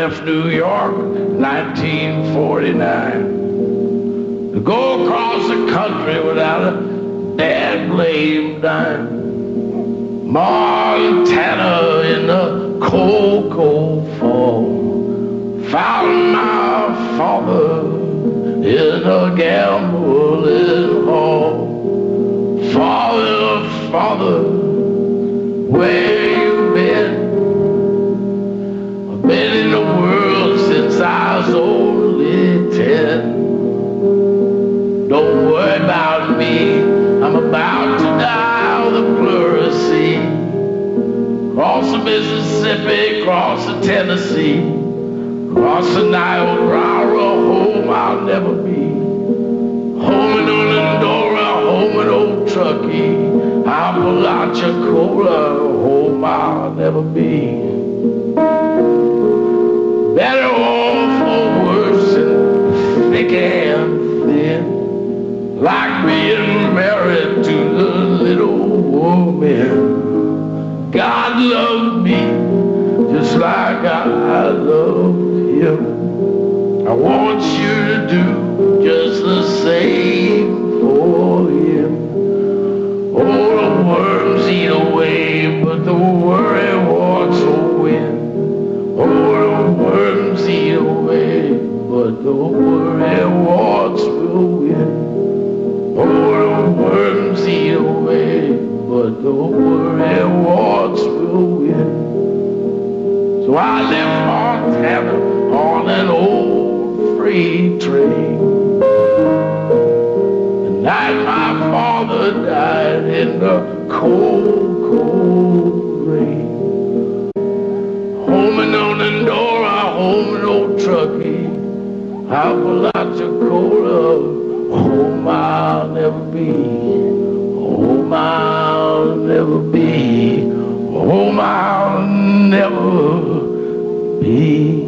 left New York, 1949, to go across the country without a dad blame dime. Montana in the cold, cold fall, found my father in a gambling hall. Father, Father, where you been? I've been in the world since I was only 10. Don't worry about me, I'm about to die on the pleurisy. Cross the Mississippi, cross the Tennessee, cross the Niobrara, home I'll never be. Home in Onondaga, home in Old Truckee, Apalachicola, home I'll never be. Better off or worse than thick and thin, like being married to the little woman. God loved me just like I loved him. I want you to do just the same for him. Oh, the worms eat away, but the worry warts will win. Oh, the worms eat away, but the worry warts will win. Oh, the worms eat away, but the worry warts will win. So I left Montana on an old freight train. The night my father died in the cold, cold rain. Home in Onondaga, home in Old Truckee, Apalachicola, home I'll never be. Home I'll never be. Home I'll never be.